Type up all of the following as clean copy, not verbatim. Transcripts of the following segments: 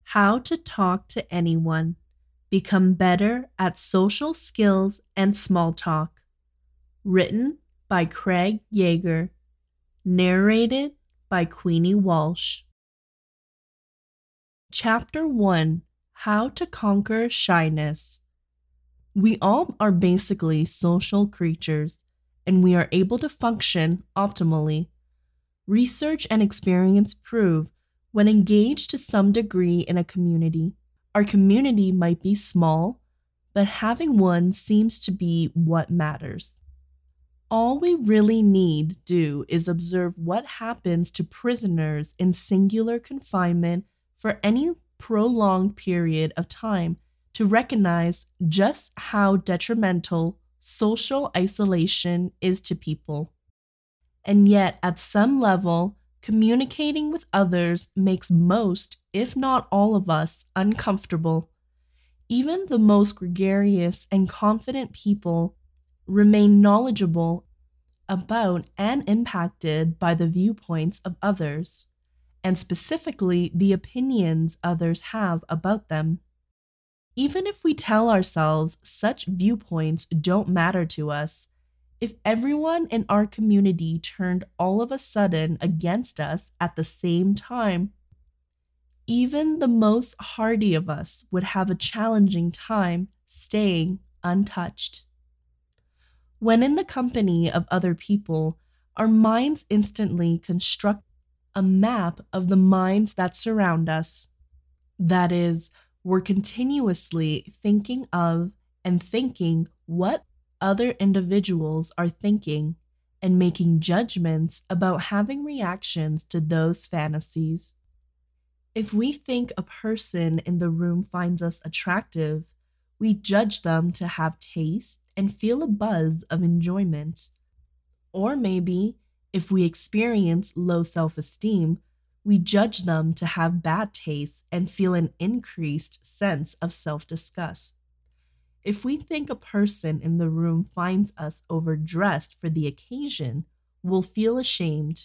How to Talk to Anyone. Become Better at Social Skills and Small Talk. Written by Craig Yeager. Narrated by Queenie Walsh. Chapter 1. How to Conquer Shyness. We all are basically social creatures, and we are able to function optimally. Research and experience prove when engaged to some degree in a community, our community might be small, but having one seems to be what matters. All we really need do is observe what happens to prisoners in singular confinement for any prolonged period of time to recognize just how detrimental social isolation is to people. And yet, at some level, communicating with others makes most, if not all of us, uncomfortable. Even the most gregarious and confident people remain knowledgeable about and impacted by the viewpoints of others, and specifically the opinions others have about them. Even if we tell ourselves such viewpoints don't matter to us, if everyone in our community turned all of a sudden against us at the same time, even the most hardy of us would have a challenging time staying untouched. When in the company of other people, our minds instantly construct a map of the minds that surround us. That is, we're continuously thinking of and thinking what other individuals are thinking and making judgments about having reactions to those fantasies. If we think a person in the room finds us attractive, we judge them to have taste and feel a buzz of enjoyment. Or maybe, if we experience low self-esteem, we judge them to have bad taste and feel an increased sense of self-disgust. If we think a person in the room finds us overdressed for the occasion, we'll feel ashamed.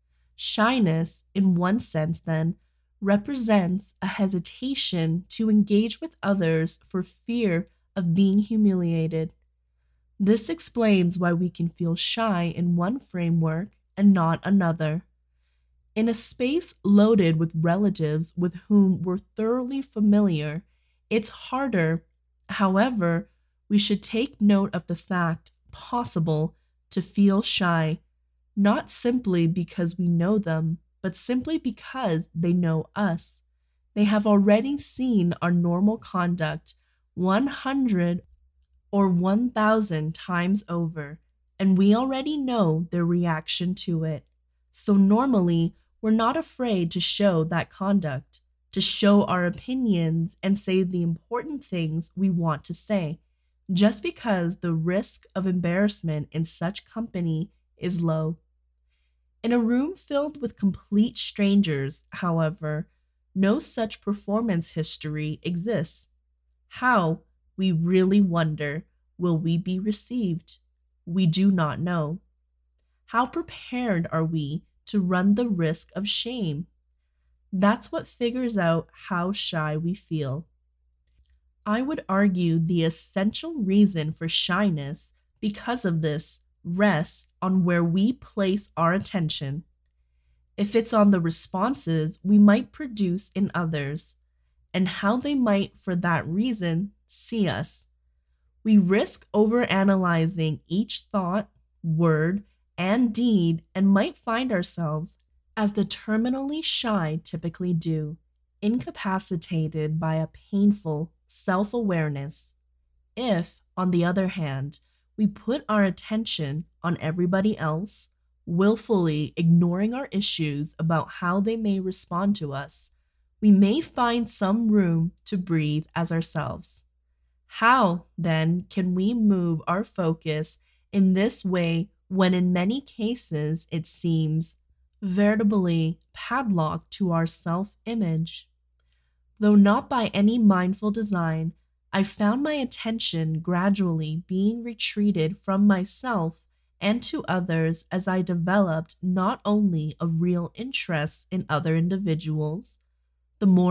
Shyness, in one sense, then, represents a hesitation to engage with others for fear of being humiliated. This explains why we can feel shy in one framework and not another. In a space loaded with relatives with whom we're thoroughly familiar, it's harder. However, we should take note of the fact possible to feel shy, not simply because we know them, but simply because they know us. They have already seen our normal conduct 100 or 1,000 times over, and we already know their reaction to it. So normally, we're not afraid to show that conduct, to show our opinions and say the important things we want to say, just because the risk of embarrassment in such company is low. In a room filled with complete strangers, however, no such performance history exists. How, we really wonder, will we be received? We do not know. How prepared are we to run the risk of shame? That's what figures out how shy we feel. I would argue the essential reason for shyness, because of this, rests on where we place our attention. If it's on the responses we might produce in others, and how they might, for that reason, see us, we risk overanalyzing each thought, word, and deed and might find ourselves, as the terminally shy typically do, incapacitated by a painful self-awareness. If, on the other hand, we put our attention on everybody else, willfully ignoring our issues about how they may respond to us, we may find some room to breathe as ourselves. How, then, can we move our focus in this way when in many cases it seems veritably padlocked to our self-image? Though not by any mindful design, I found my attention gradually being retreated from myself and to others as I developed not only a real interest in other individuals, the more